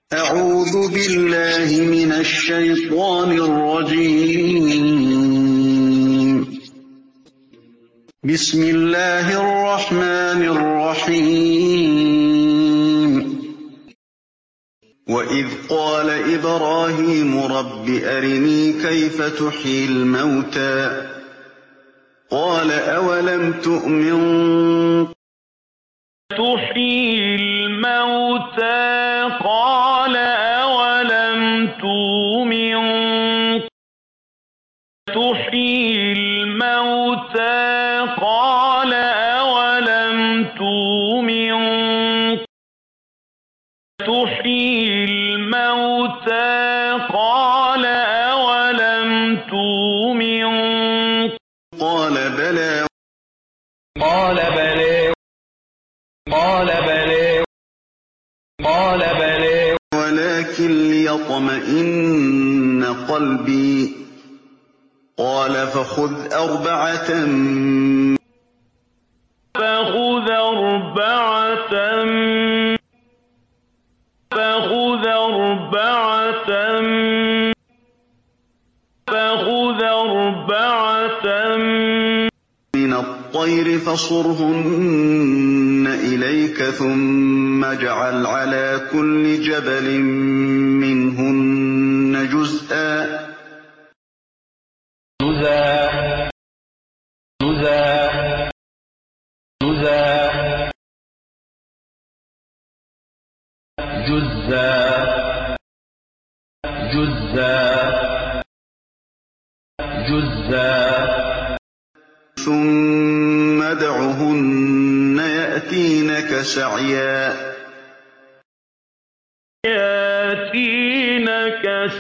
أعوذ بالله من الشيطان الرجيم. بسم الله الرحمن الرحيم. وإذ قال إبراهيم رب أرني كيف تحيي الموتى قال أولم تؤمن تحيي الموتى قال أولم تؤمن تحيي الموتى قال أولم تؤمن تحيي الموتى قال أولم تؤمن قال بلى قال بلى قال بلى قال بلى ولكن ليطمئن قلبي قال فخذ أربعة فخذ أربعة من الطير فصرهن إليك ثم اجعل على كل جبل منهن جزءا ثم ادعهن يأتينك سعيا يأتينك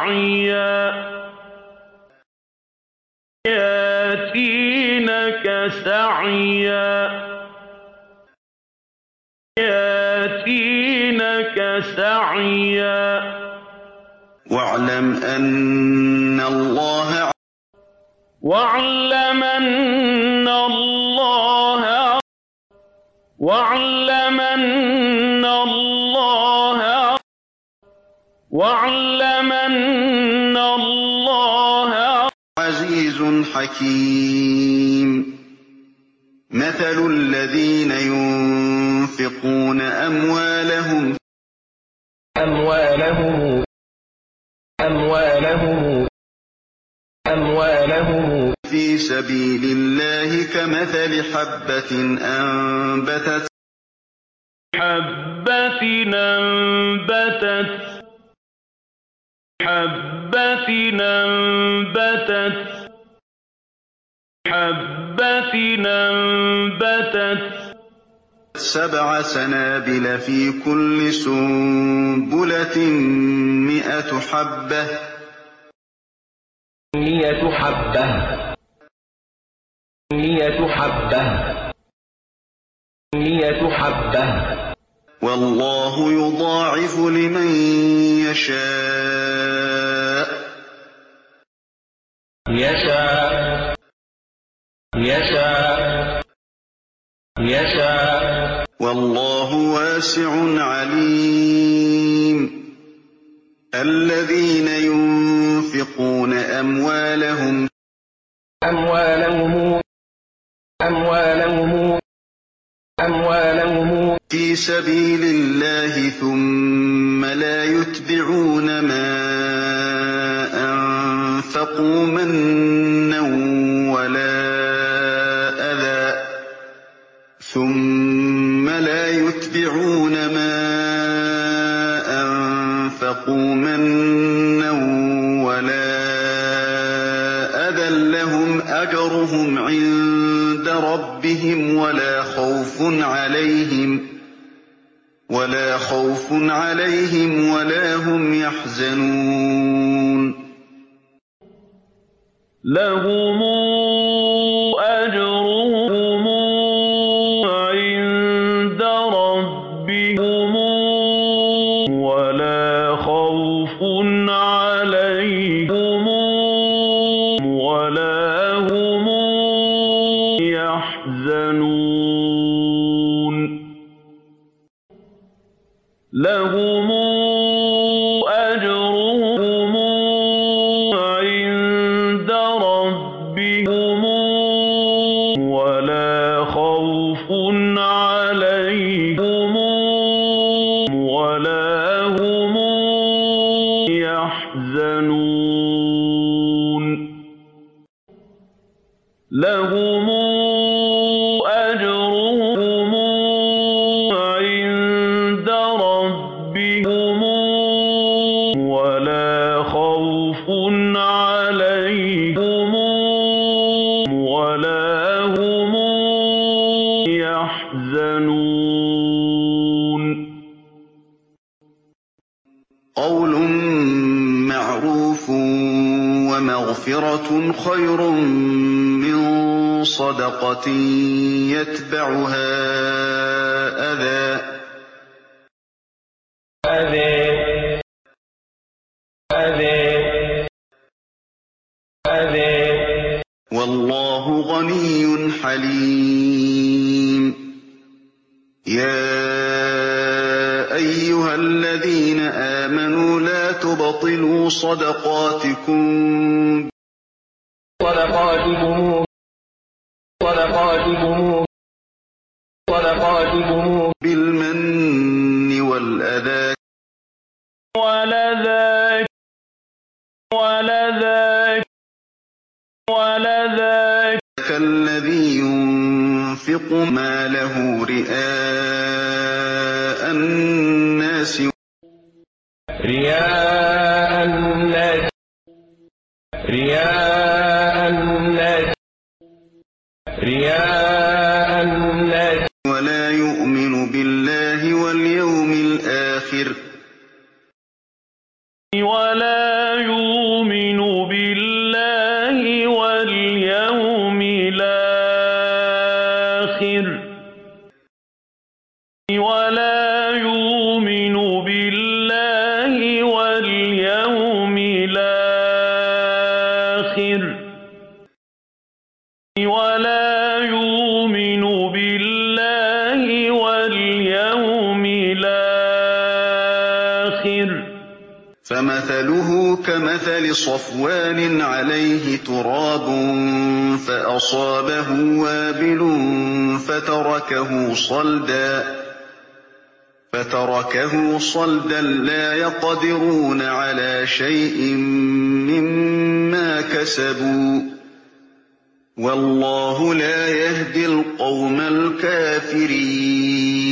سعيا واعلم أن الله واعلم أن الله عزيز حكيم. مثل الذين ينفقون أموالهم في سبيل الله كمثل حبة أنبتت 7 سنابل في كل سنبلة 100 حبة والله يضاعف لمن يشاء والله واسع عليم. الذين ينفقون أموالهم في سبيل الله ثم لا يتبعون ما أنفقوا منا ولا أذى لهم أجرهم عند ربهم ولا خوف عليهم ولا هم يحزنون. لهم أجرهم عند ربهم ولا خوف عليهم ولا هم يحزنون. لهم ولا هم يحزنون لهم أجرهم عند ربهم ولا خوف عليهم ولا هم يحزنون قول معروف ومغفرة خير من صدقة يتبعها أذى والله غني حليم يا أيها الذين آمنوا لا تبطلوا صدقاتكم بالمن والأذى كالذي ينفق ماله رئاء الناس ولا يؤمن بالله واليوم الآخر ولا يؤمن بالله واليوم الآخر ولا يؤمن بالله واليوم الآخر ولا يؤمن بالله واليوم الآخر فمثله كمثل صفوان عليه تراب فأصابه وابل فتركه صلدا لا يقدرون على شيء مما كسبوا والله لا يهدي القوم الكافرين